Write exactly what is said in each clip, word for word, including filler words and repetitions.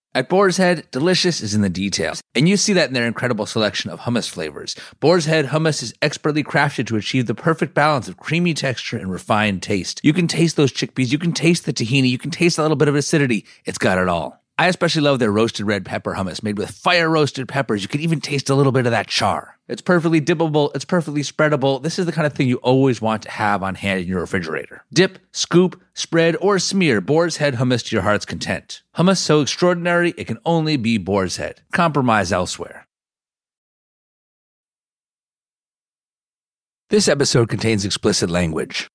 At Boar's Head, delicious is in the details, and you see that in their incredible selection of hummus flavors. Boar's Head hummus is expertly crafted to achieve the perfect balance of creamy texture and refined taste. You can taste those chickpeas, you can taste the tahini, you can taste a little bit of acidity. It's got it all. I especially love their roasted red pepper hummus made with fire-roasted peppers. You can even taste a little bit of that char. It's perfectly dippable. It's perfectly spreadable. This is the kind of thing you always want to have on hand in your refrigerator. Dip, scoop, spread, or smear Boar's Head hummus to your heart's content. Hummus so extraordinary, it can only be Boar's Head. Compromise elsewhere. This episode contains explicit language.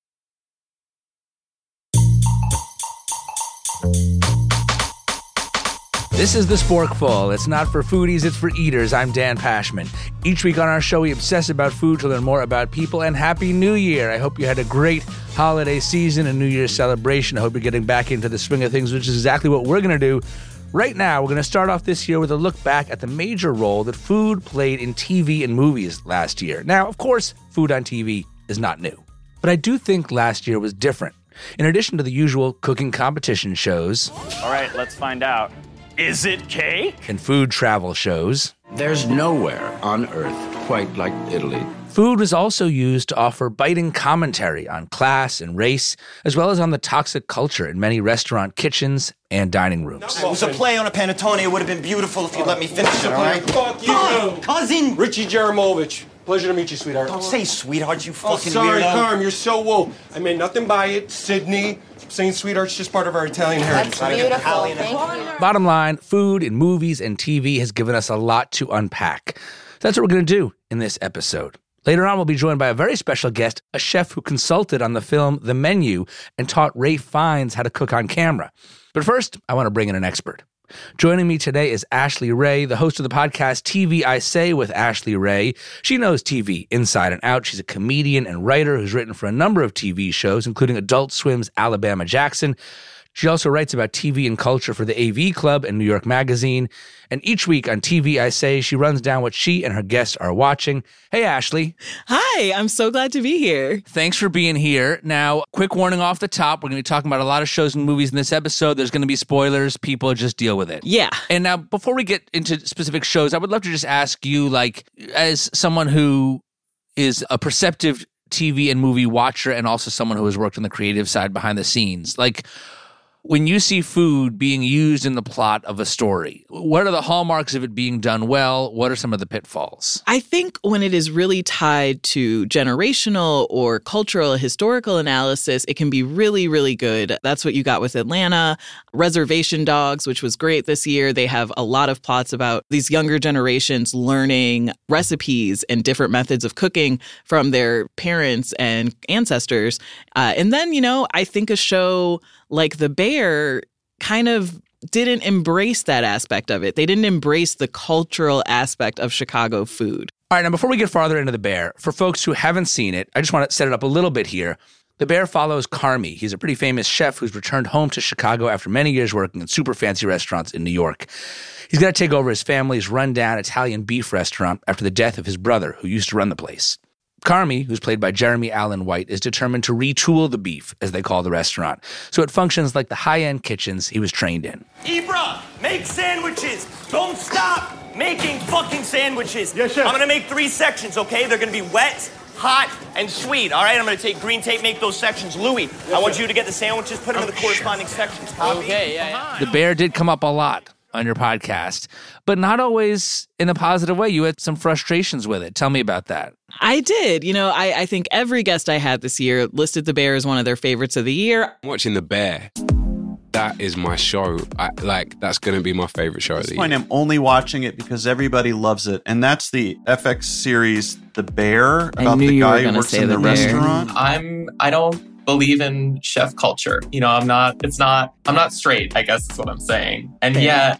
This is The Sporkful. It's not for foodies, it's for eaters. I'm Dan Pashman. Each week on our show, we obsess about food to learn more about people, and Happy New Year. I hope you had a great holiday season and New Year's celebration. I hope you're getting back into the swing of things, which is exactly what we're going to do. Right now, we're going to start off this year with a look back at the major role that food played in T V and movies last year. Now, of course, food on T V is not new, but I do think last year was different. In addition to the usual cooking competition shows... All right, let's find out. Is it cake? And food travel shows. There's nowhere on Earth quite like Italy. Food was also used to offer biting commentary on class and race, as well as on the toxic culture in many restaurant kitchens and dining rooms. It was a play on a panettone. It would have been beautiful if you'd let me finish it, all right? Fuck you, Come on, cousin! Richie Jaramovich. Pleasure to meet you, sweetheart. Don't say sweetheart, you Oh, fucking sorry, weirdo. Carm, you're so woke. I meant nothing by it. Sydney. Saying sweetheart's just part of our Italian heritage. That's beautiful. Thank you. Bottom line, food in movies and T V has given us a lot to unpack. That's what we're going to do in this episode. Later on, we'll be joined by a very special guest, a chef who consulted on the film The Menu and taught Ralph Fiennes how to cook on camera. But first, I want to bring in an expert. Joining me today is Ashley Ray, the host of the podcast T V I Say with Ashley Ray. She knows T V inside and out. She's a comedian and writer who's written for a number of T V shows, including Adult Swim's Alabama Jackson. She also writes about T V and culture for the A V Club and New York Magazine. And each week on T V I Say, she runs down what she and her guests are watching. Hey, Ashley. Hi, I'm so glad to be here. Thanks for being here. Now, quick warning off the top. We're going to be talking about a lot of shows and movies in this episode. There's going to be spoilers. People just deal with it. Yeah. And now, before we get into specific shows, I would love to just ask you, like, as someone who is a perceptive T V and movie watcher and also someone who has worked on the creative side behind the scenes, like, when you see food being used in the plot of a story, what are the hallmarks of it being done well? What are some of the pitfalls? I think when it is really tied to generational or cultural, historical analysis, it can be really, really good. That's what you got with Atlanta. Reservation Dogs, which was great this year. They have a lot of plots about these younger generations learning recipes and different methods of cooking from their parents and ancestors. Uh, and then, you know, I think a show like The Bear kind of didn't embrace that aspect of it. They didn't embrace the cultural aspect of Chicago food. All right, now before we get farther into The Bear, for folks who haven't seen it, I just want to set it up a little bit here. The Bear follows Carmy. He's a pretty famous chef who's returned home to Chicago after many years working in super fancy restaurants in New York. He's got to take over his family's rundown Italian beef restaurant after the death of his brother, who used to run the place. Carmy, who's played by Jeremy Allen White, is determined to retool the beef, as they call the restaurant, so it functions like the high-end kitchens he was trained in. Ibra, make sandwiches. Don't stop making fucking sandwiches. Yes, chef. I'm gonna make three sections, okay? They're gonna be wet, hot, and sweet, all right? I'm gonna take green tape, make those sections. Louis, yes, I want you to get the sandwiches, put them in the corresponding sections. Copy? Okay, yeah, yeah. The Bear did come up a lot on your podcast, but not always in a positive way. You had some frustrations with it. Tell me about that. I did. You know, I, I think every guest I had this year listed The Bear as one of their favorites of the year. I'm watching The Bear. That is my show. I, like, that's going to be my favorite show of the point, year. I'm only watching it because everybody loves it. And that's the F X series The Bear, about knew the you were guy who gonna works say in the, The Bear. restaurant. I'm I don't believe in chef culture. You know, I'm not it's not I'm not straight, I guess is what I'm saying. And yet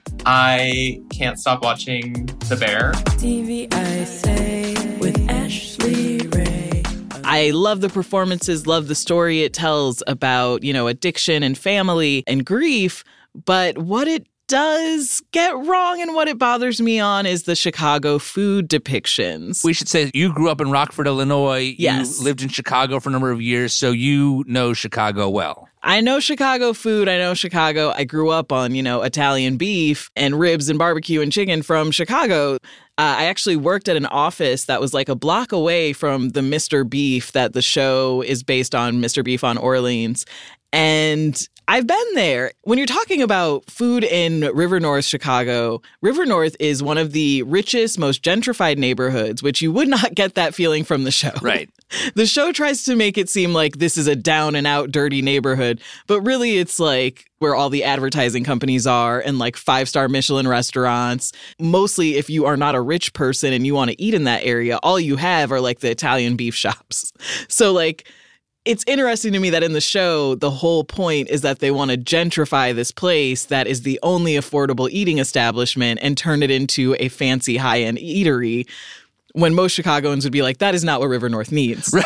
I can't stop watching The Bear. T V I Say with Ashley Ray. I love the performances, love the story it tells about, you know, addiction and family and grief. But what it does get wrong, and what it bothers me on is the Chicago food depictions. We should say you grew up in Rockford, Illinois. Yes. You lived in Chicago for a number of years, so you know Chicago well. I know Chicago food. I know Chicago. I grew up on, you know, Italian beef and ribs and barbecue and chicken from Chicago. Uh, I actually worked at an office that was like a block away from the Mister Beef that the show is based on, Mister Beef on Orleans. And I've been there. When you're talking about food in River North, Chicago, River North is one of the richest, most gentrified neighborhoods, which you would not get that feeling from the show. Right. The show tries to make it seem like this is a down and out dirty neighborhood, but really it's like where all the advertising companies are and like five-star Michelin restaurants. Mostly if you are not a rich person and you want to eat in that area, all you have are like the Italian beef shops. So like, it's interesting to me that in the show, the whole point is that they want to gentrify this place that is the only affordable eating establishment and turn it into a fancy high-end eatery, when most Chicagoans would be like, that is not what River North needs.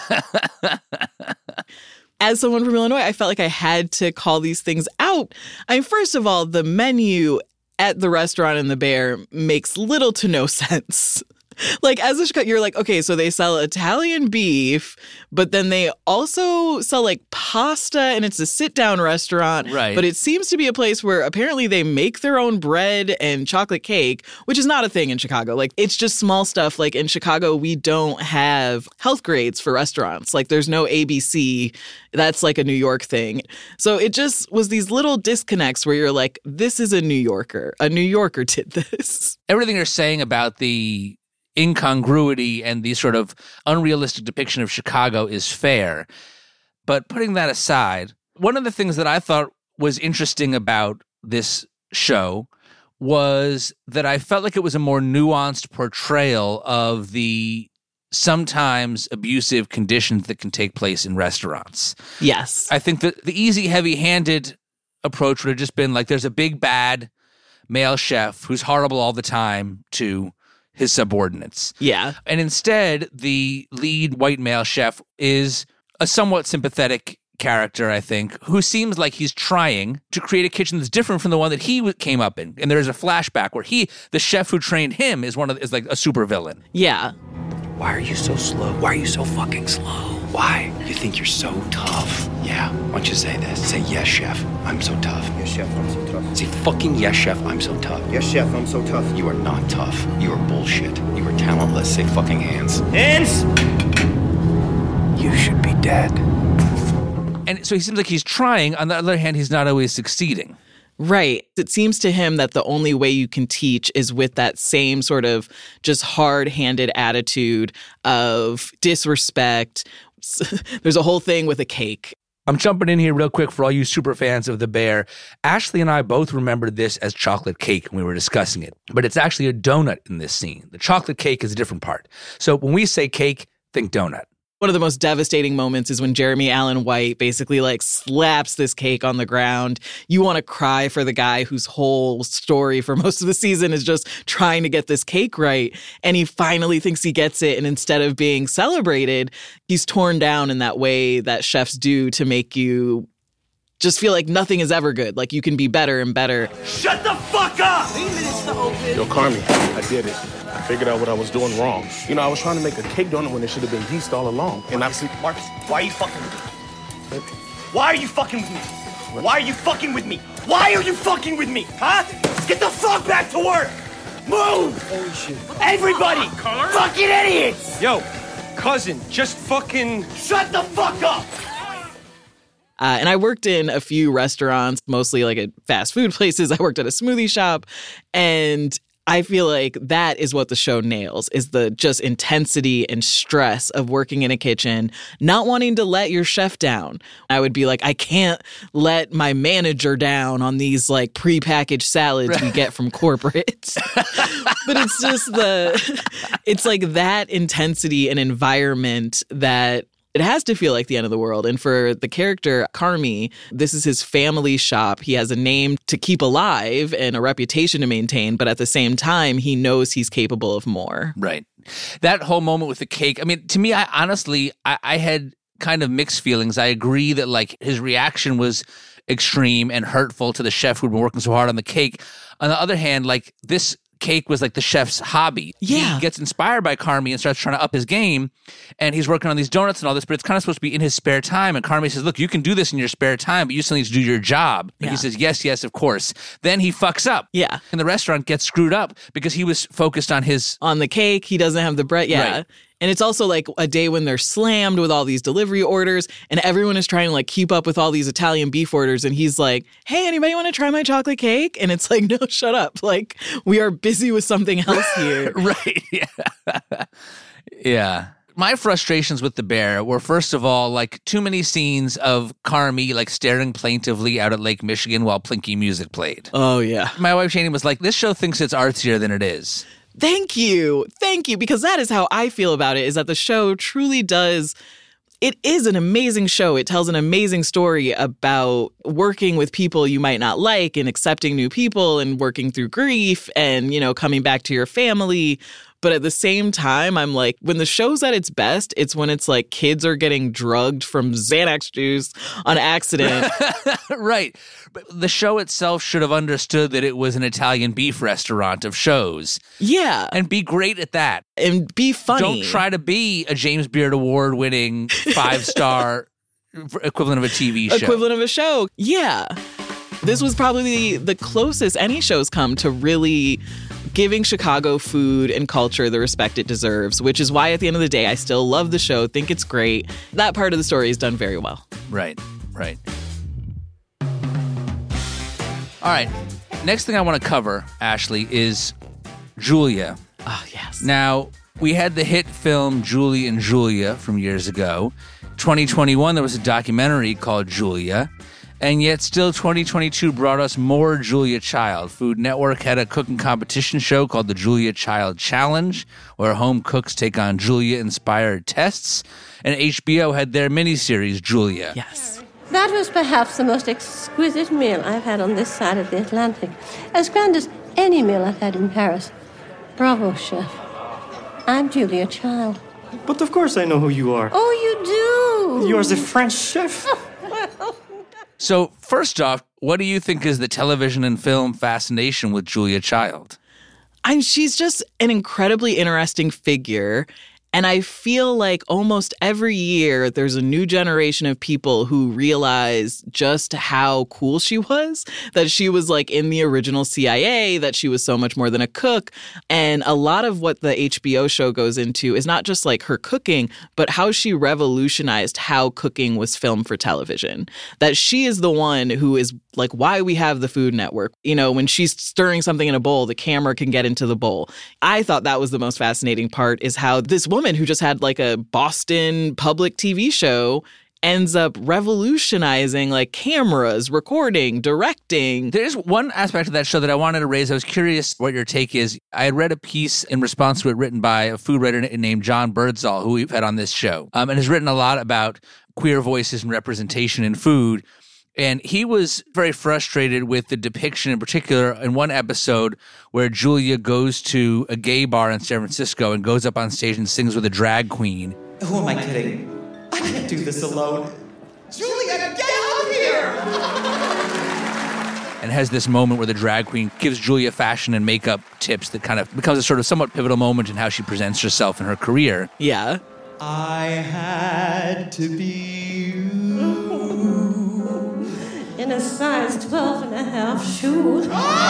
As someone from Illinois, I felt like I had to call these things out. I mean, first of all, the menu at the restaurant in the Bear makes little to no sense. Like, as a Chicago, you're like, okay, so they sell Italian beef, but then they also sell like pasta, and it's a sit-down restaurant. Right. But it seems to be a place where apparently they make their own bread and chocolate cake, which is not a thing in Chicago. Like, it's just small stuff. Like, in Chicago, we don't have health grades for restaurants. Like, there's no A B C. That's like a New York thing. So it just was these little disconnects where you're like, this is a New Yorker. A New Yorker did this. Everything you're saying about the incongruity and the sort of unrealistic depiction of Chicago is fair. But putting that aside, one of the things that I thought was interesting about this show was that I felt like it was a more nuanced portrayal of the sometimes abusive conditions that can take place in restaurants. Yes. I think that the easy, heavy-handed approach would have just been like, there's a big, bad male chef who's horrible all the time to his subordinates. Yeah. And instead, the lead white male chef is a somewhat sympathetic character, I think, who seems like he's trying to create a kitchen that's different from the one that he came up in. And there's a flashback where he, the chef who trained him, is one of is like a supervillain. Yeah. Why are you so slow? Why are you so fucking slow? Why? You think you're so tough? Yeah. Why don't you say this? Say, yes, chef, I'm so tough. Yes, chef, I'm so tough. Say, fucking yes, chef, I'm so tough. Yes, chef, I'm so tough. You are not tough. You are bullshit. You are talentless. Say fucking hands. Hands! You should be dead. And so he seems like he's trying. On the other hand, he's not always succeeding. Right. It seems to him that the only way you can teach is with that same sort of just hard-handed attitude of disrespect. There's a whole thing with a cake. I'm jumping in here real quick for all you super fans of The Bear. Ashley and I both remembered this as chocolate cake when we were discussing it, but it's actually a donut in this scene. The chocolate cake is a different part. So when we say cake, think donut. One of the most devastating moments is when Jeremy Allen White basically like slaps this cake on the ground. You want to cry for the guy whose whole story for most of the season is just trying to get this cake right. And he finally thinks he gets it. And instead of being celebrated, he's torn down in that way that chefs do to make you just feel like nothing is ever good. Like you can be better and better. Shut the fuck up! Three minutes to open. Yo, Carmi, I did it. I figured out what I was doing wrong. You know, I was trying to make a cake donut when it should have been yeast all along. And Marcus, I... Marcus, why are you fucking with me? Why are you fucking with me? Why are you fucking with me? Why are you fucking with me? Huh? Get the fuck back to work! Move! Holy shit. Everybody! Fucking idiots! Yo, cousin, just fucking... Shut the fuck up! Uh, and I worked in a few restaurants, mostly like at fast food places. I worked at a smoothie shop. And I feel like that is what the show nails, is the just intensity and stress of working in a kitchen, not wanting to let your chef down. I would be like, I can't let my manager down on these like prepackaged salads we get from corporate. But it's just the, it's like that intensity and environment that it has to feel like the end of the world. And for the character, Carmi, this is his family shop. He has a name to keep alive and a reputation to maintain, but at the same time, he knows he's capable of more. Right. That whole moment with the cake, I mean, to me, I honestly, I, I had kind of mixed feelings. I agree that like his reaction was extreme and hurtful to the chef who'd been working so hard on the cake. On the other hand, like this cake was like the chef's hobby. Yeah. He gets inspired by Carmy and starts trying to up his game, and he's working on these donuts and all this, but it's kind of supposed to be in his spare time. And Carmy says, look, you can do this in your spare time, but you still need to do your job. And Yeah. he says, yes, yes, of course. Then he fucks up. Yeah. And the restaurant gets screwed up because he was focused on his... On the cake, he doesn't have the bread. Yeah. Right. And it's also like a day when they're slammed with all these delivery orders and everyone is trying to like keep up with all these Italian beef orders. And he's like, hey, anybody want to try my chocolate cake? And it's like, no, shut up. Like, we are busy with something else here. Right. Yeah. Yeah. My frustrations with The Bear were, first of all, like too many scenes of Carmy like staring plaintively out at Lake Michigan while Plinky music played. Oh, yeah. My wife Janie was like, this show thinks it's artsier than it is. Thank you. Thank you. Because that is how I feel about it, is that the show truly does... It is an amazing show. It tells an amazing story about working with people you might not like and accepting new people and working through grief and, you know, coming back to your family. But at the same time, I'm like, when the show's at its best, it's when it's like kids are getting drugged from Xanax juice on accident. Right. But the show itself should have understood that it was an Italian beef restaurant of shows. Yeah. And be great at that. And be funny. Don't try to be a James Beard Award winning five-star equivalent of a T V show. Equivalent of a show. Yeah. This was probably the closest any show's come to really giving Chicago food and culture the respect it deserves, which is why at the end of the day, I still love the show, think it's great. That part of the story is done very well. Right, right. All right, next thing I want to cover, Ashley, is Julia. Oh, yes. Now, we had the hit film Julie and Julia from years ago. twenty twenty-one, there was a documentary called Julia. And yet still twenty twenty-two brought us more Julia Child. Food Network had a cooking competition show called the Julia Child Challenge, where home cooks take on Julia-inspired tests. And H B O had their miniseries, Julia. Yes. That was perhaps the most exquisite meal I've had on this side of the Atlantic. As grand as any meal I've had in Paris. Bravo, chef. I'm Julia Child. But of course I know who you are. Oh, you do? You're the French chef. So, first off, what do you think is the television and film fascination with Julia Child? I'm, she's just an incredibly interesting figure. And I feel like almost every year there's a new generation of people who realize just how cool she was, that she was like in the original C I A, that she was so much more than a cook. And a lot of what the H B O show goes into is not just like her cooking, but how she revolutionized how cooking was filmed for television. That she is the one who is like why we have the Food Network. You know, when she's stirring something in a bowl, the camera can get into the bowl. I thought that was the most fascinating part, is how this woman who just had like a Boston public T V show ends up revolutionizing like cameras, recording, directing. There's one aspect of that show that I wanted to raise. I was curious what your take is. I had read a piece in response to it written by a food writer named John Birdsall, who we've had on this show, um, and has written a lot about queer voices and representation in food. And he was very frustrated with the depiction, in particular, in one episode where Julia goes to a gay bar in San Francisco and goes up on stage and sings with a drag queen. Who am I kidding? I can't do this alone. Julia, get out here! And has this moment where the drag queen gives Julia fashion and makeup tips that kind of becomes a sort of somewhat pivotal moment in how she presents herself in her career. Yeah. I had to be you. In a size twelve and a half shoe.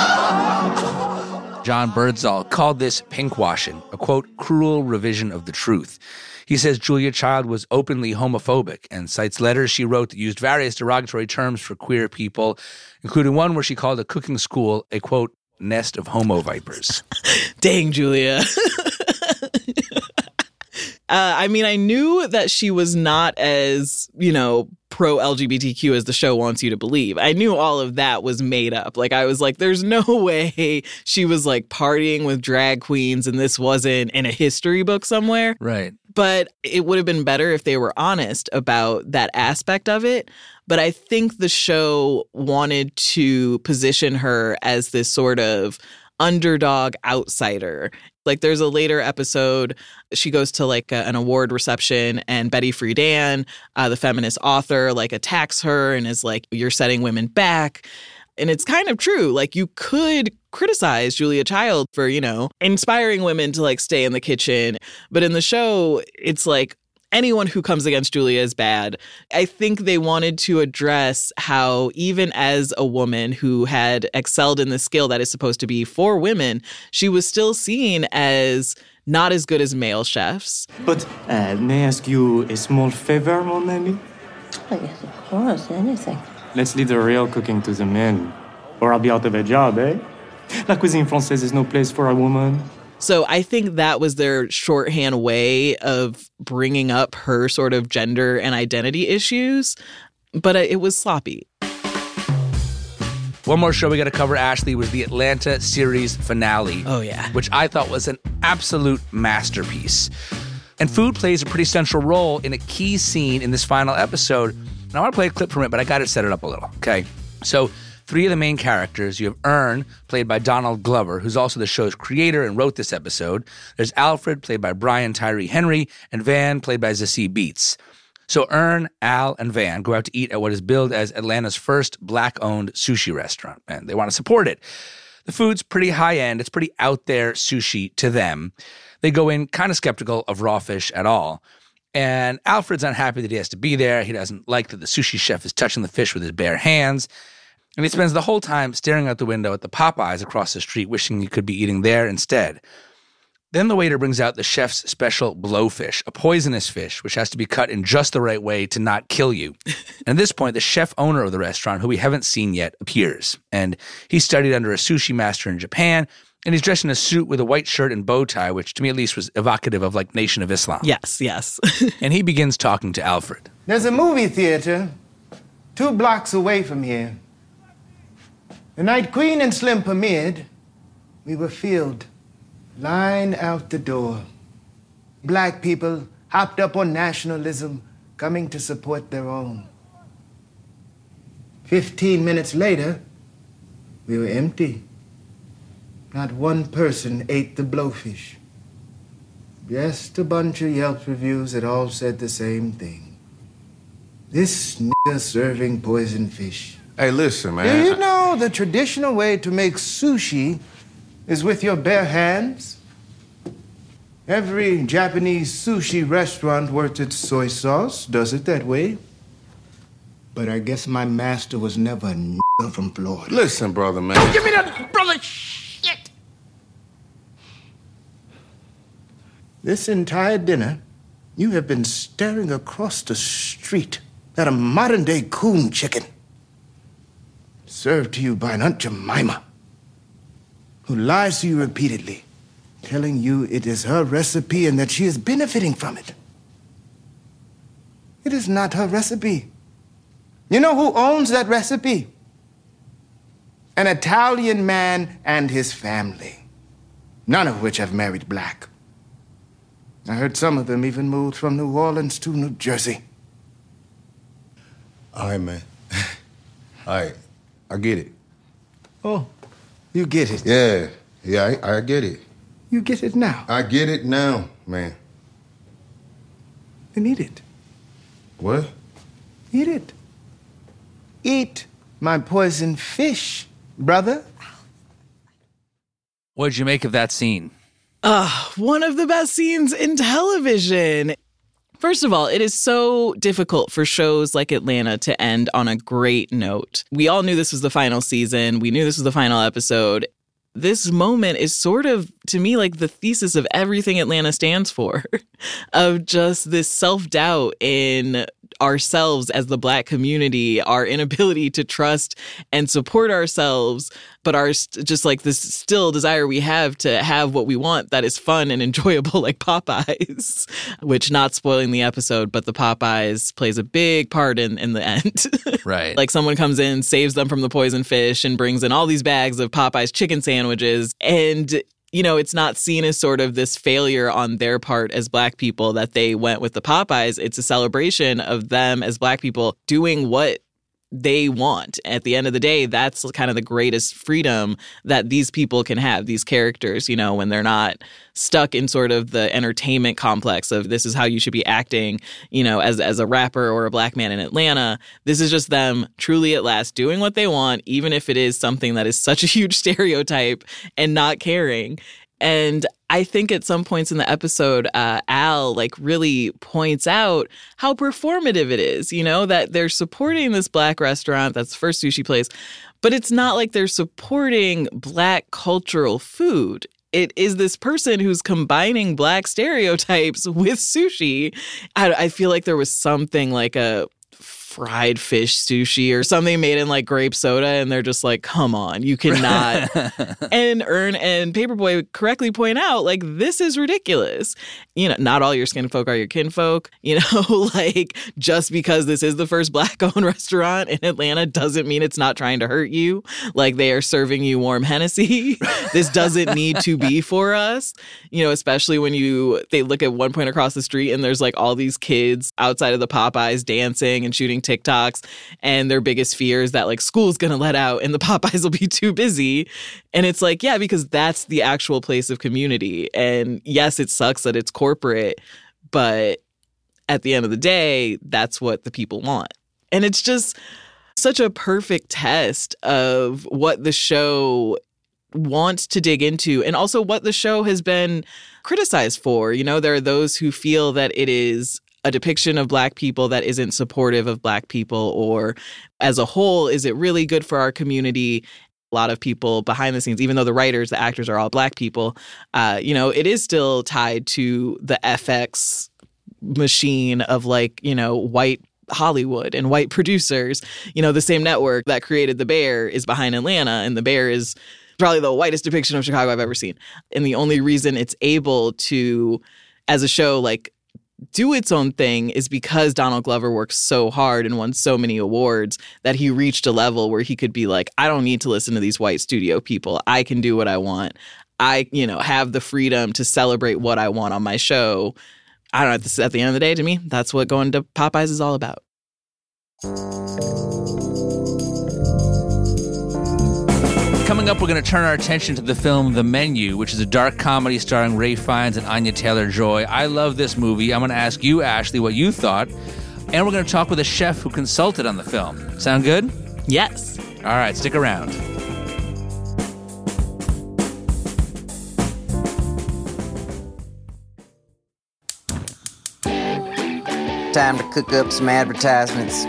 John Birdsall called this pinkwashing, a, quote, cruel revision of the truth. He says Julia Child was openly homophobic and cites letters she wrote that used various derogatory terms for queer people, including one where she called a cooking school a, quote, nest of homo vipers. Dang, Julia. Uh, I mean, I knew that she was not as, you know, pro-L G B T Q as the show wants you to believe. I knew all of that was made up. Like, I was like, there's no way she was, like, partying with drag queens and this wasn't in a history book somewhere. Right. But it would have been better if they were honest about that aspect of it. But I think the show wanted to position her as this sort of underdog outsider Like there's a later episode, she goes to like a, an award reception and Betty Friedan, uh, the feminist author, like attacks her and is like, you're setting women back. And it's kind of true. Like you could criticize Julia Child for, you know, inspiring women to like stay in the kitchen. But in the show, it's like anyone who comes against Julia is bad. I think they wanted to address how even as a woman who had excelled in the skill that is supposed to be for women, she was still seen as not as good as male chefs. But uh, may I ask you a small favor, mon ami? Oh, yes, of course, anything. Let's leave the real cooking to the men, or I'll be out of a job, eh? La cuisine française is no place for a woman. So I think that was their shorthand way of bringing up her sort of gender and identity issues, but it was sloppy. One more show we got to cover, Ashley, was the Atlanta series finale. Oh, yeah. Which I thought was an absolute masterpiece. And food plays a pretty central role in a key scene in this final episode. And I want to play a clip from it, but I got to set it up a little, okay? So three of the main characters, you have Ern, played by Donald Glover, who's also the show's creator and wrote this episode. There's Alfred, played by Brian Tyree Henry, and Van, played by Zazie Beetz. So Ern, Al, and Van go out to eat at what is billed as Atlanta's first black-owned sushi restaurant, and they want to support it. The food's pretty high-end. It's pretty out-there sushi to them. They go in kind of skeptical of raw fish at all. And Alfred's unhappy that he has to be there. He doesn't like that the sushi chef is touching the fish with his bare hands. And he spends the whole time staring out the window at the Popeyes across the street, wishing he could be eating there instead. Then the waiter brings out the chef's special blowfish, a poisonous fish, which has to be cut in just the right way to not kill you. And at this point, the chef owner of the restaurant, who we haven't seen yet, appears. And he studied under a sushi master in Japan, and he's dressed in a suit with a white shirt and bow tie, which to me at least was evocative of like Nation of Islam. Yes, yes. And he begins talking to Alfred. There's a movie theater two blocks away from here. The night Queen and Slim premiered, we were filled, line out the door. Black people hopped up on nationalism, coming to support their own. Fifteen minutes later, we were empty. Not one person ate the blowfish. Just a bunch of Yelp reviews that all said the same thing. This nigga serving poison fish. Hey, listen, man. Do you know the traditional way to make sushi is with your bare hands? Every Japanese sushi restaurant worth its soy sauce does it that way. But I guess my master was never a nigga from Florida. Listen, brother, man. Don't give me that brother shit! This entire dinner, you have been staring across the street at a modern-day coon chicken. Served to you by an Aunt Jemima, who lies to you repeatedly, telling you it is her recipe and that she is benefiting from it. It is not her recipe. You know who owns that recipe? An Italian man and his family, none of which have married black. I heard some of them even moved from New Orleans to New Jersey. All right, man. All right. I get it. Oh, you get it? Yeah. Yeah, I, I get it. You get it now? I get it now, man. Then eat it. What? Eat it. Eat my poison fish, brother. What did you make of that scene? Uh, one of the best scenes in television. First of all, it is so difficult for shows like Atlanta to end on a great note. We all knew this was the final season. We knew this was the final episode. This moment is sort of, to me, like the thesis of everything Atlanta stands for, of just this self-doubt in ourselves as the Black community, our inability to trust and support ourselves, but our just like this still desire we have to have what we want that is fun and enjoyable, like Popeyes, which, not spoiling the episode, but the Popeyes plays a big part in, in the end. Right. Like someone comes in, saves them from the poison fish and brings in all these bags of Popeyes chicken sandwiches. And you know, it's not seen as sort of this failure on their part as Black people that they went with the Popeyes. It's a celebration of them as Black people doing what they want. At the end of the day, that's kind of the greatest freedom that these people can have, these characters, you know, when they're not stuck in sort of the entertainment complex of this is how you should be acting, you know, as as a rapper or a black man in Atlanta. This is just them truly at last doing what they want, even if it is something that is such a huge stereotype, and not caring. And I think at some points in the episode, uh, Al like really points out how performative it is, you know, that they're supporting this black restaurant that's the first sushi place, but it's not like they're supporting black cultural food. It is this person who's combining black stereotypes with sushi. I, I feel like there was something like a fried fish sushi or something made in like grape soda, and they're just like, come on, you cannot. And Ern and Paperboy correctly point out, like, this is ridiculous. You know, not all your skin folk are your kinfolk. You know, like, just because this is the first black-owned restaurant in Atlanta doesn't mean it's not trying to hurt you. Like, they are serving you warm Hennessy. This doesn't need to be for us. You know, especially when you, they look at one point across the street and there's like all these kids outside of the Popeyes dancing and shooting TikToks, and their biggest fear is that like school's gonna let out and the Popeyes will be too busy. And it's like, yeah, because that's the actual place of community. And yes, it sucks that it's corporate, but at the end of the day, that's what the people want. And it's just such a perfect test of what the show wants to dig into, and also what the show has been criticized for. You know, there are those who feel that it is a depiction of black people that isn't supportive of black people, or as a whole, is it really good for our community? A lot of people behind the scenes, even though the writers, the actors are all black people, uh, you know, it is still tied to the F X machine of like, you know, white Hollywood and white producers. You know, the same network that created The Bear is behind Atlanta, and The Bear is probably the whitest depiction of Chicago I've ever seen. And the only reason it's able to, as a show, like, do its own thing is because Donald Glover worked so hard and won so many awards that he reached a level where he could be like, I don't need to listen to these white studio people. I can do what I want. I, you know, have the freedom to celebrate what I want on my show. I don't know, this, at the end of the day, to me, that's what going to Popeyes is all about. Coming up, we're going to turn our attention to the film The Menu, which is a dark comedy starring Ralph Fiennes and Anya Taylor-Joy. I love this movie. I'm going to ask you, Ashley, what you thought. And we're going to talk with a chef who consulted on the film. Sound good? Yes. All right, stick around. Time to cook up some advertisements.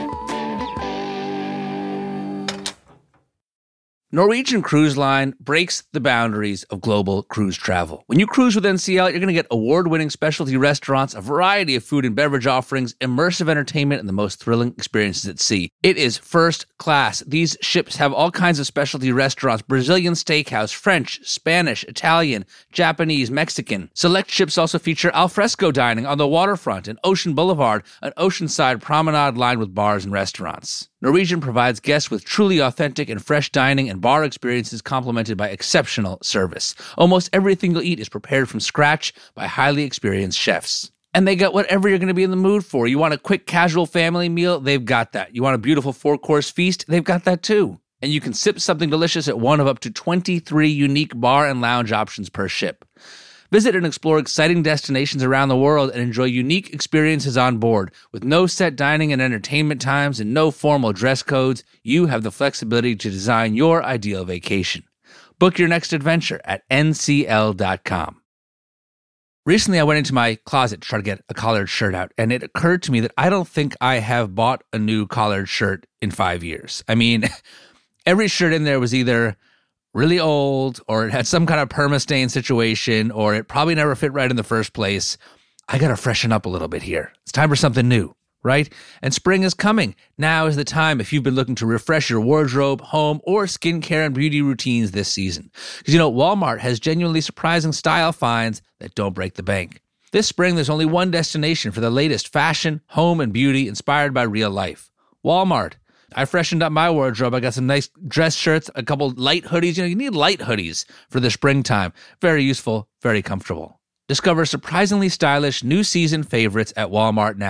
Norwegian Cruise Line breaks the boundaries of global cruise travel. When you cruise with N C L, you're going to get award-winning specialty restaurants, a variety of food and beverage offerings, immersive entertainment, and the most thrilling experiences at sea. It is first class. These ships have all kinds of specialty restaurants: Brazilian steakhouse, French, Spanish, Italian, Japanese, Mexican. Select ships also feature alfresco dining on the waterfront and Ocean Boulevard, an oceanside promenade lined with bars and restaurants. Norwegian provides guests with truly authentic and fresh dining and bar experiences complemented by exceptional service. Almost everything you'll eat is prepared from scratch by highly experienced chefs. And they got whatever you're going to be in the mood for. You want a quick, casual family meal? They've got that. You want a beautiful four-course feast? They've got that too. And you can sip something delicious at one of up to twenty-three unique bar and lounge options per ship. Visit and explore exciting destinations around the world and enjoy unique experiences on board. With no set dining and entertainment times and no formal dress codes, you have the flexibility to design your ideal vacation. Book your next adventure at N C L dot com. Recently, I went into my closet to try to get a collared shirt out, and it occurred to me that I don't think I have bought a new collared shirt in five years. I mean, every shirt in there was either really old, or it had some kind of perma-stain situation, or it probably never fit right in the first place. I gotta freshen up a little bit here. It's time for something new, right? And spring is coming. Now is the time if you've been looking to refresh your wardrobe, home, or skincare and beauty routines this season. Because, you know, Walmart has genuinely surprising style finds that don't break the bank. This spring, there's only one destination for the latest fashion, home, and beauty inspired by real life. Walmart. I freshened up my wardrobe. I got some nice dress shirts, a couple light hoodies. You know, you need light hoodies for the springtime. Very useful, very comfortable. Discover surprisingly stylish new season favorites at Walmart now.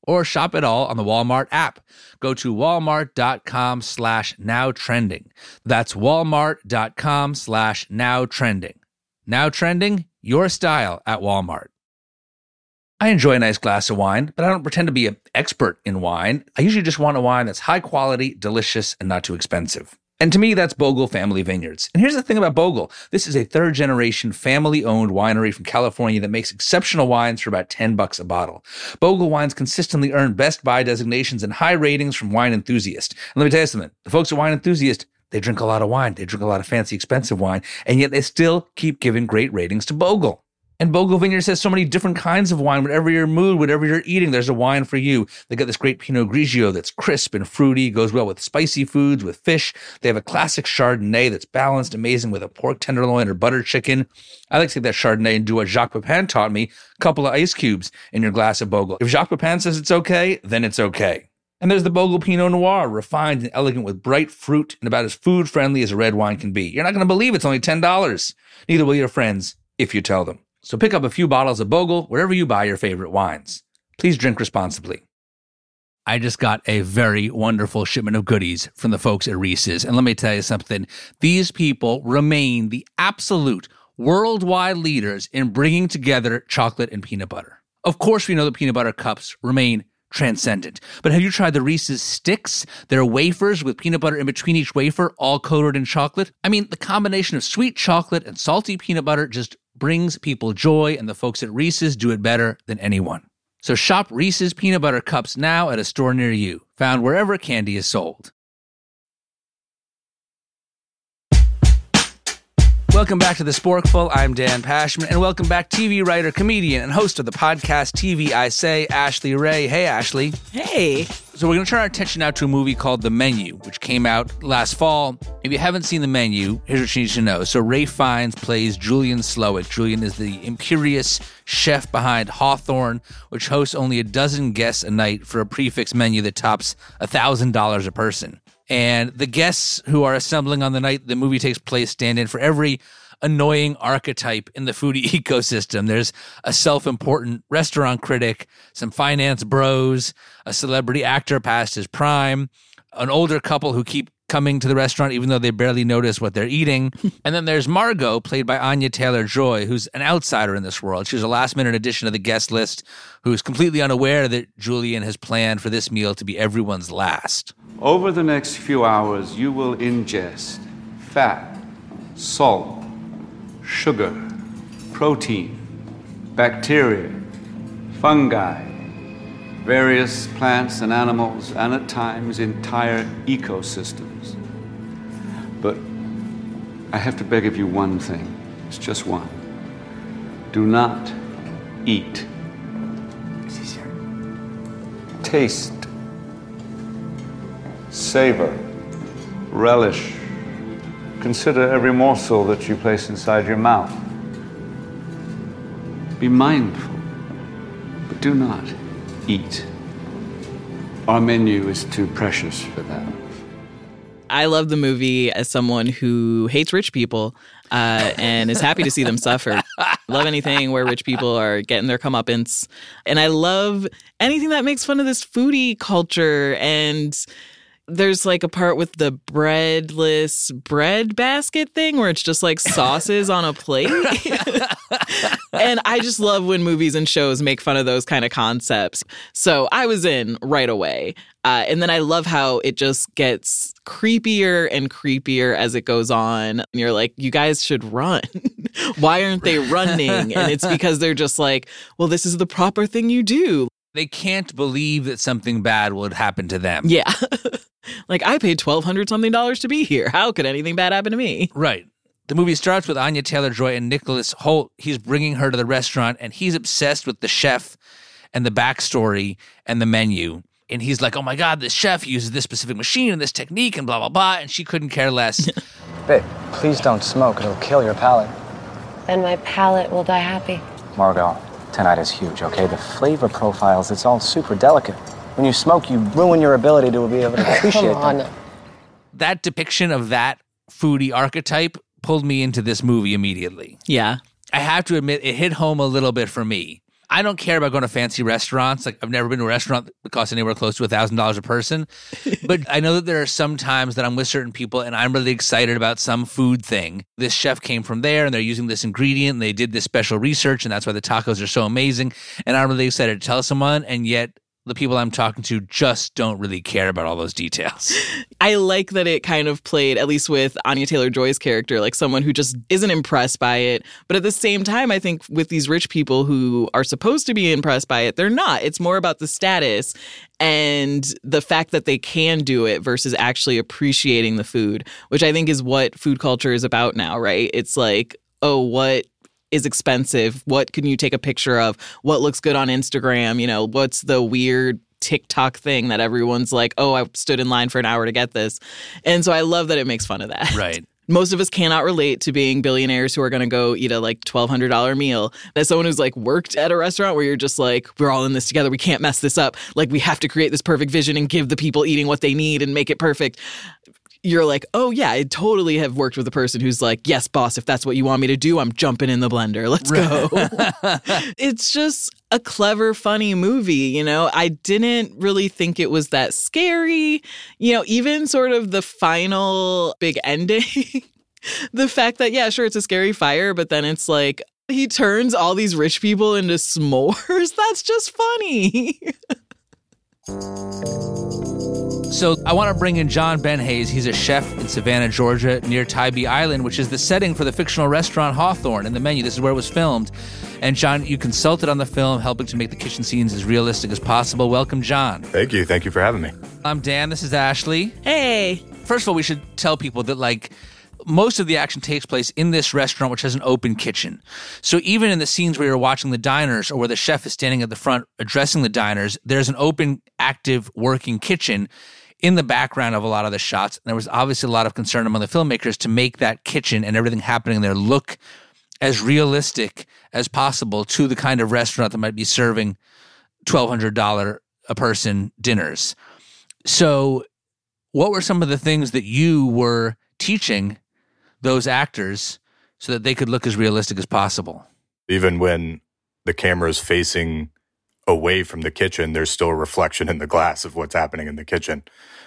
or shop it all on the Walmart app. Go to walmart.com slash now trending. That's walmart.com slash now trending. Now trending, your style at Walmart. I enjoy a nice glass of wine, but I don't pretend to be an expert in wine. I usually just want a wine that's high quality, delicious, and not too expensive. And to me, that's Bogle Family Vineyards. And here's the thing about Bogle. This is a third-generation, family-owned winery from California that makes exceptional wines for about ten bucks a bottle. Bogle wines consistently earn Best Buy designations and high ratings from wine enthusiasts. And let me tell you something. The folks at Wine Enthusiast, they drink a lot of wine. They drink a lot of fancy, expensive wine. And yet they still keep giving great ratings to Bogle. And Bogle Vineyards has so many different kinds of wine. Whatever your mood, whatever you're eating, there's a wine for you. They got this great Pinot Grigio that's crisp and fruity, goes well with spicy foods, with fish. They have a classic Chardonnay that's balanced, amazing with a pork tenderloin or butter chicken. I like to take that Chardonnay and do what Jacques Pepin taught me, a couple of ice cubes in your glass of Bogle. If Jacques Pepin says it's okay, then it's okay. And there's the Bogle Pinot Noir, refined and elegant with bright fruit and about as food-friendly as a red wine can be. You're not going to believe it's only ten dollars. Neither will your friends if you tell them. So pick up a few bottles of Bogle wherever you buy your favorite wines. Please drink responsibly. I just got a very wonderful shipment of goodies from the folks at Reese's. And let me tell you something. These people remain the absolute worldwide leaders in bringing together chocolate and peanut butter. Of course, we know the peanut butter cups remain transcendent. But have you tried the Reese's Sticks? They're wafers with peanut butter in between each wafer, all coated in chocolate. I mean, the combination of sweet chocolate and salty peanut butter just brings people joy, and the folks at Reese's do it better than anyone. So shop Reese's Peanut Butter Cups now at a store near you, found wherever candy is sold. Welcome back to The Sporkful. I'm Dan Pashman, and welcome back T V writer, comedian, and host of the podcast T V I Say, Ashley Ray. Hey, Ashley. Hey. So we're going to turn our attention now to a movie called The Menu, which came out last fall. If you haven't seen The Menu, here's what you need to know. So Ralph Fiennes plays Julian Slowik. Julian is the imperious chef behind Hawthorne, which hosts only a dozen guests a night for a prefix menu that tops one thousand dollars a person. And the guests who are assembling on the night the movie takes place stand in for every annoying archetype in the foodie ecosystem. There's a self-important restaurant critic, some finance bros, a celebrity actor past his prime, an older couple who keep coming to the restaurant even though they barely notice what they're eating. And then there's Margot, played by Anya Taylor-Joy, who's an outsider in this world. She's a last-minute addition to the guest list who's completely unaware that Julian has planned for this meal to be everyone's last. Over the next few hours, you will ingest fat, salt, sugar, protein, bacteria, fungi, various plants and animals, and at times entire ecosystems. But I have to beg of you one thing. It's just one. Do not eat. Taste. Savor. Relish. Consider every morsel that you place inside your mouth. Be mindful, but do not eat. Our menu is too precious for that. I love the movie as someone who hates rich people uh, and is happy to see them suffer. I love anything where rich people are getting their comeuppance. And I love anything that makes fun of this foodie culture. And there's like a part with the breadless bread basket thing where it's just like sauces on a plate. And I just love when movies and shows make fun of those kind of concepts. So I was in right away. Uh, and then I love how it just gets creepier and creepier as it goes on. And you're like, you guys should run. Why aren't they running? And it's because they're just like, well, this is the proper thing you do. They can't believe that something bad would happen to them. Yeah. Like, I paid twelve hundred something dollars to be here. How could anything bad happen to me? Right. The movie starts with Anya Taylor-Joy and Nicholas Hoult. He's bringing her to the restaurant, and he's obsessed with the chef and the backstory and the menu. And he's like, oh my God, this chef uses this specific machine and this technique and blah, blah, blah. And she couldn't care less. Babe, please don't smoke. It'll kill your palate. Then my palate will die happy. Margot, tonight is huge, okay? The flavor profiles, it's all super delicate. When you smoke, you ruin your ability to be able to appreciate Come on. them. That depiction of that foodie archetype pulled me into this movie immediately. Yeah. I have to admit, it hit home a little bit for me. I don't care about going to fancy restaurants. Like, I've never been to a restaurant that costs anywhere close to one thousand dollars a person. But I know that there are some times that I'm with certain people and I'm really excited about some food thing. This chef came from there and they're using this ingredient and they did this special research and that's why the tacos are so amazing. And I'm really excited to tell someone, and yet the people I'm talking to just don't really care about all those details. I like that it kind of played, at least with Anya Taylor-Joy's character, like someone who just isn't impressed by it. But at the same time, I think with these rich people who are supposed to be impressed by it, they're not. It's more about the status and the fact that they can do it versus actually appreciating the food, which I think is what food culture is about now, right? It's like, oh, what is expensive? What can you take a picture of? What looks good on Instagram? You know, what's the weird TikTok thing that everyone's like, oh, I stood in line for an hour to get this. And so I love that it makes fun of that. Right. Most of us cannot relate to being billionaires who are going to go eat a like twelve hundred dollars meal. As someone who's like worked at a restaurant where you're just like, we're all in this together. We can't mess this up. Like, we have to create this perfect vision and give the people eating what they need and make it perfect. You're like, oh, yeah, I totally have worked with a person who's like, yes, boss, if that's what you want me to do, I'm jumping in the blender. Let's go. It's just a clever, funny movie, you know? I didn't really think it was that scary. You know, even sort of the final big ending, the fact that, yeah, sure, it's a scary fire, but then it's like, he turns all these rich people into s'mores. That's just funny. So I want to bring in John Benhays. He's a chef in Savannah, Georgia, near Tybee Island, which is the setting for the fictional restaurant Hawthorne in The Menu. This is where it was filmed. And John, you consulted on the film, helping to make the kitchen scenes as realistic as possible. Welcome, John. Thank you. Thank you for having me. I'm Dan. This is Ashley. Hey. First of all, we should tell people that, like, most of the action takes place in this restaurant, which has an open kitchen. So even in the scenes where you're watching the diners or where the chef is standing at the front addressing the diners, there's an open, active, working kitchen in the background of a lot of the shots. And there was obviously a lot of concern among the filmmakers to make that kitchen and everything happening there look as realistic as possible to the kind of restaurant that might be serving twelve hundred dollars a person dinners. So what were some of the things that you were teaching those actors so that they could look as realistic as possible? Even when the camera is facing away from the kitchen, there's still a reflection in the glass of what's happening in the kitchen.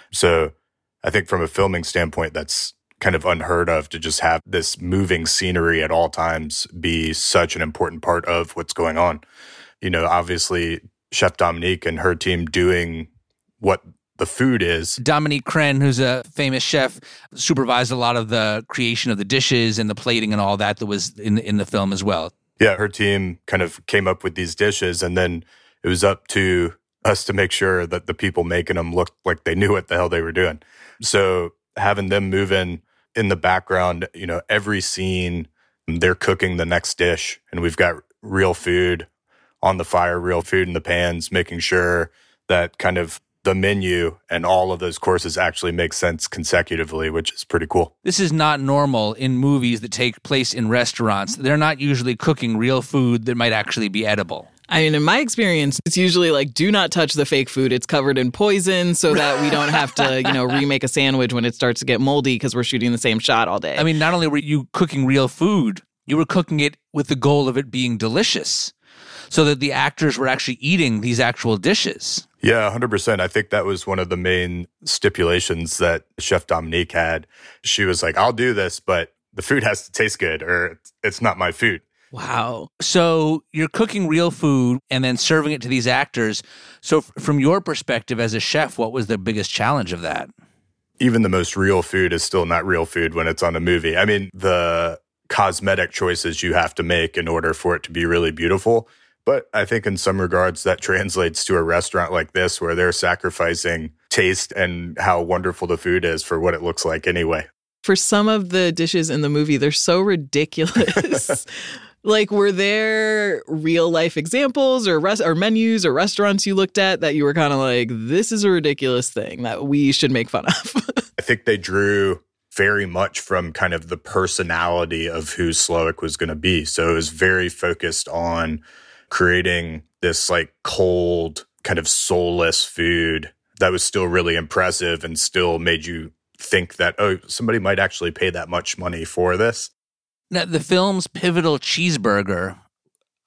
So I think from a filming standpoint, that's kind of unheard of, to just have this moving scenery at all times be such an important part of what's going on. You know, obviously, Chef Dominique and her team doing what the food is. Dominique Crenn, who's a famous chef, supervised a lot of the creation of the dishes and the plating and all that that was in in the film as well. Yeah, her team kind of came up with these dishes, and then it was up to us to make sure that the people making them looked like they knew what the hell they were doing. So having them move in in the background, you know, every scene, they're cooking the next dish, and we've got real food on the fire, real food in the pans, making sure that kind of the menu and all of those courses actually make sense consecutively, which is pretty cool. This is not normal in movies that take place in restaurants. They're not usually cooking real food that might actually be edible. I mean, in my experience, it's usually like, do not touch the fake food. It's covered in poison so that we don't have to, you know, remake a sandwich when it starts to get moldy because we're shooting the same shot all day. I mean, not only were you cooking real food, you were cooking it with the goal of it being delicious so that the actors were actually eating these actual dishes. Yeah, one hundred percent. I think that was one of the main stipulations that Chef Dominique had. She was like, I'll do this, but the food has to taste good or it's not my food. Wow. So you're cooking real food and then serving it to these actors. So f- from your perspective as a chef, what was the biggest challenge of that? Even the most real food is still not real food when it's on a movie. I mean, the cosmetic choices you have to make in order for it to be really beautiful. But I think in some regards that translates to a restaurant like this where they're sacrificing taste and how wonderful the food is for what it looks like anyway. For some of the dishes in the movie, they're so ridiculous. Like, were there real life examples or res- or menus or restaurants you looked at that you were kind of like, this is a ridiculous thing that we should make fun of? I think they drew very much from kind of the personality of who Slowik was going to be. So it was very focused on creating this like cold, kind of soulless food that was still really impressive and still made you think that, oh, somebody might actually pay that much money for this. Now, the film's pivotal cheeseburger,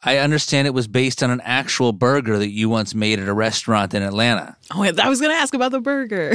I understand it was based on an actual burger that you once made at a restaurant in Atlanta. Oh, I was going to ask about the burger.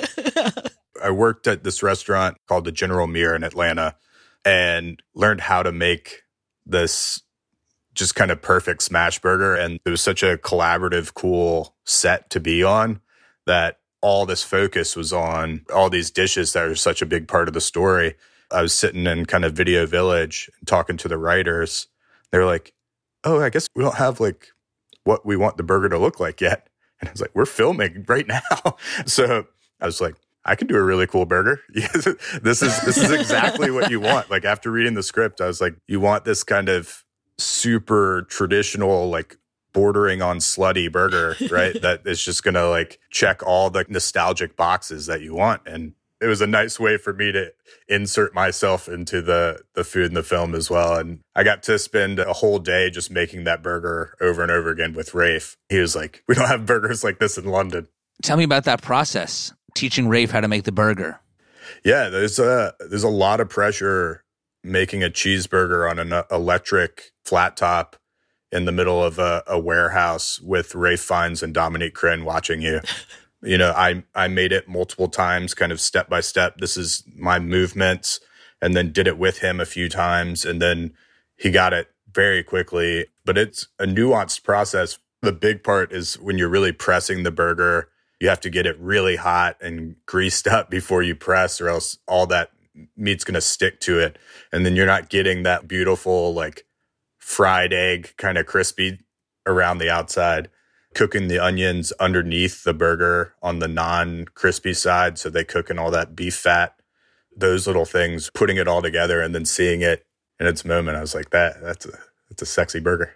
I worked at this restaurant called the General Mirror in Atlanta and learned how to make this just kind of perfect smash burger. And it was such a collaborative, cool set to be on that all this focus was on all these dishes that are such a big part of the story. I was sitting in kind of Video Village and talking to the writers. They were like, oh, I guess we don't have like what we want the burger to look like yet. And I was like, we're filming right now. So I was like, I can do a really cool burger. this is this is exactly what you want. Like after reading the script, I was like, you want this kind of super traditional, like bordering on slutty burger, right? That is just going to like check all the nostalgic boxes that you want. And it was a nice way for me to insert myself into the, the food in the film as well. And I got to spend a whole day just making that burger over and over again with Rafe. He was like, we don't have burgers like this in London. Tell me about that process, teaching Rafe how to make the burger. Yeah, there's a, there's a lot of pressure making a cheeseburger on an electric flat top in the middle of a, a warehouse with Rafe Fiennes and Dominique Crenn watching you. You know, I I made it multiple times, kind of step by step. This is my movements, and then did it with him a few times, and then he got it very quickly. But it's a nuanced process. The big part is when you're really pressing the burger, you have to get it really hot and greased up before you press, or else all that meat's going to stick to it. And then you're not getting that beautiful, like, fried egg kind of crispy around the outside. Cooking the onions underneath the burger on the non-crispy side so they cook in all that beef fat. Those little things, putting it all together and then seeing it in its moment, I was like, that that's a that's a sexy burger.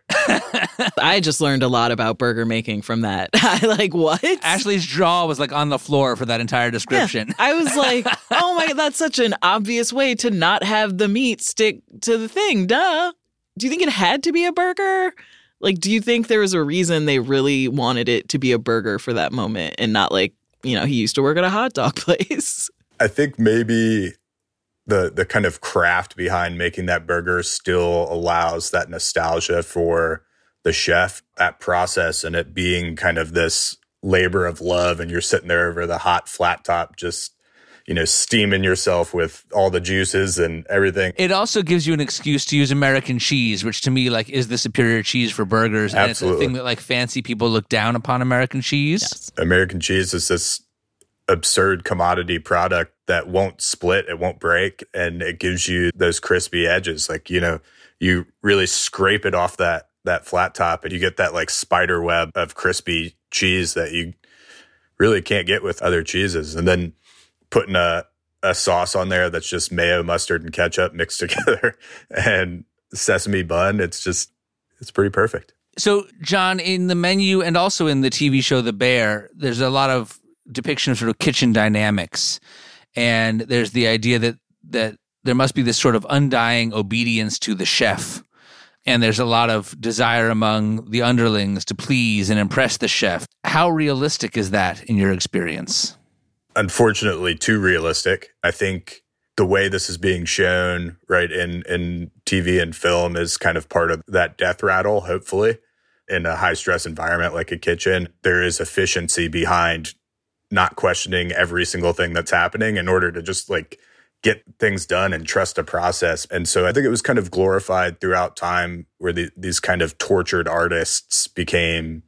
I just learned a lot about burger making from that. I like, what? Ashley's jaw was like on the floor for that entire description. Yeah. I was like, oh my, that's such an obvious way to not have the meat stick to the thing. Duh. Do you think it had to be a burger? Like, do you think there was a reason they really wanted it to be a burger for that moment and not like, you know, he used to work at a hot dog place? I think maybe the the kind of craft behind making that burger still allows that nostalgia for the chef, that process, and it being kind of this labor of love. And you're sitting there over the hot flat top, just, you know, steaming yourself with all the juices and everything. It also gives you an excuse to use American cheese, which to me, like, is the superior cheese for burgers. And Absolutely. It's a thing that, like, fancy people look down upon American cheese. Yes. American cheese is this absurd commodity product that won't split, it won't break, and it gives you those crispy edges. Like, you know, you really scrape it off that that flat top and you get that, like, spider web of crispy cheese that you really can't get with other cheeses. And then putting a, a sauce on there that's just mayo, mustard, and ketchup mixed together and sesame bun. It's just, it's pretty perfect. So, John, in the menu and also in the T V show The Bear, there's a lot of depiction of sort of kitchen dynamics. And there's the idea that that there must be this sort of undying obedience to the chef. And there's a lot of desire among the underlings to please and impress the chef. How realistic is that in your experience? Unfortunately, too realistic. I think the way this is being shown, right, in, in T V and film is kind of part of that death rattle, hopefully. In a high-stress environment like a kitchen, there is efficiency behind not questioning every single thing that's happening in order to just, like, get things done and trust a process. And so I think it was kind of glorified throughout time where the, these kind of tortured artists became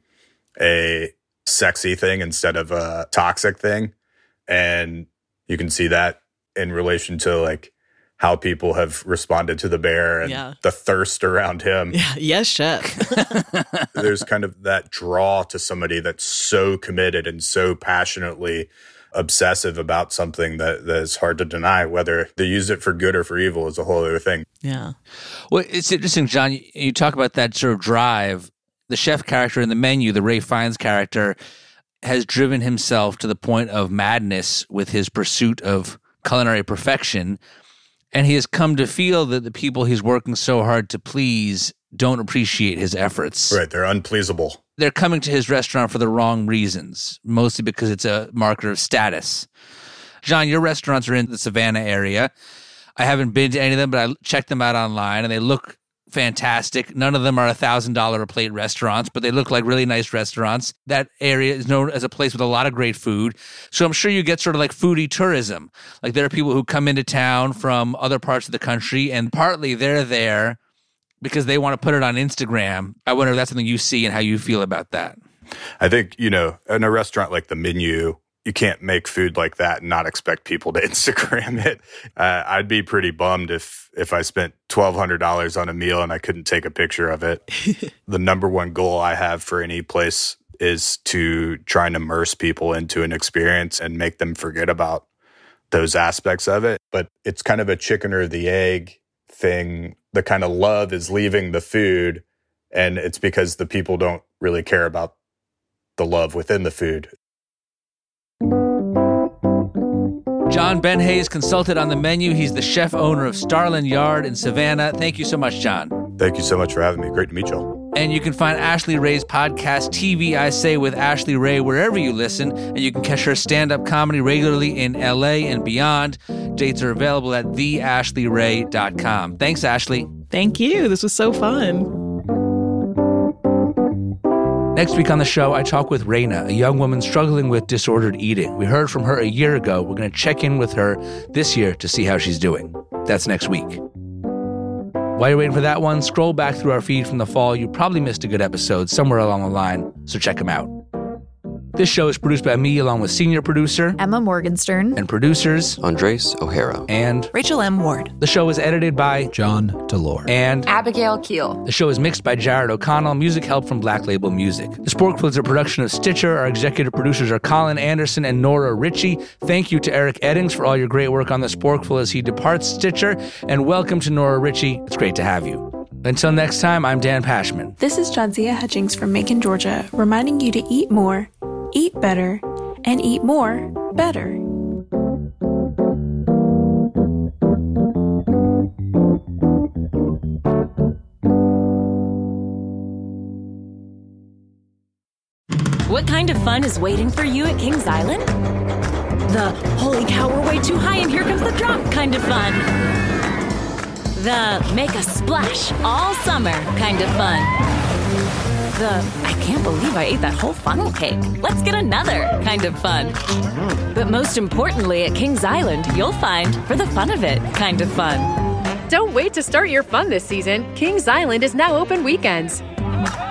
a sexy thing instead of a toxic thing. And you can see that in relation to, like, how people have responded to the bear and yeah. the thirst around him. Yeah. Yes, chef. There's kind of that draw to somebody that's so committed and so passionately obsessive about something that, that is hard to deny. Whether they use it for good or for evil is a whole other thing. Yeah. Well, it's interesting, John, you, you talk about that sort of drive. The chef character in the menu, the Rafe Fiennes character, has driven himself to the point of madness with his pursuit of culinary perfection. And he has come to feel that the people he's working so hard to please don't appreciate his efforts. Right, they're unpleasable. They're coming to his restaurant for the wrong reasons, mostly because it's a marker of status. John, your restaurants are in the Savannah area. I haven't been to any of them, but I checked them out online, and they look fantastic. None of them are one thousand dollars a plate restaurants, but they look like really nice restaurants. That area is known as a place with a lot of great food. So I'm sure you get sort of like foodie tourism. Like there are people who come into town from other parts of the country, and partly they're there because they want to put it on Instagram. I wonder if that's something you see and how you feel about that. I think, you know, in a restaurant like the Menu, you can't make food like that and not expect people to Instagram it. Uh, I'd be pretty bummed if if I spent twelve hundred dollars on a meal and I couldn't take a picture of it. The number one goal I have for any place is to try and immerse people into an experience and make them forget about those aspects of it. But it's kind of a chicken or the egg thing. The kind of love is leaving the food, and it's because the people don't really care about the love within the food. John Ben Hayes consulted on the Menu. He's the chef owner of Starland Yard in Savannah. Thank you so much, John. Thank you so much for having me. Great to meet y'all. And you can find Ashley Ray's podcast, T V I Say with Ashley Ray, wherever you listen. And you can catch her stand-up comedy regularly in L A and beyond. Dates are available at the ashley ray dot com. Thanks, Ashley. Thank you. This was so fun. Next week on the show, I talk with Raina, a young woman struggling with disordered eating. We heard from her a year ago. We're going to check in with her this year to see how she's doing. That's next week. While you're waiting for that one, scroll back through our feed from the fall. You probably missed a good episode somewhere along the line, so check them out. This show is produced by me along with senior producer Emma Morgenstern and producers Andres O'Hara and Rachel M. Ward. The show is edited by John Delore and Abigail Keel. The show is mixed by Jared O'Connell. Music help from Black Label Music. The Sporkful is a production of Stitcher. Our executive producers are Colin Anderson and Nora Ritchie. Thank you to Eric Eddings for all your great work on The Sporkful as he departs Stitcher. And welcome to Nora Ritchie. It's great to have you. Until next time, I'm Dan Pashman. This is Jadzia Hutchings from Macon, Georgia, reminding you to eat more, eat better, and eat more better. What kind of fun is waiting for you at Kings Island? The holy cow, we're way too high and here comes the drop kind of fun. The make a splash all summer kind of fun. The I can't believe I ate that whole funnel cake. Let's get another kind of fun. But most importantly, at Kings Island, you'll find for the fun of it kind of fun. Don't wait to start your fun this season. Kings Island is now open weekends.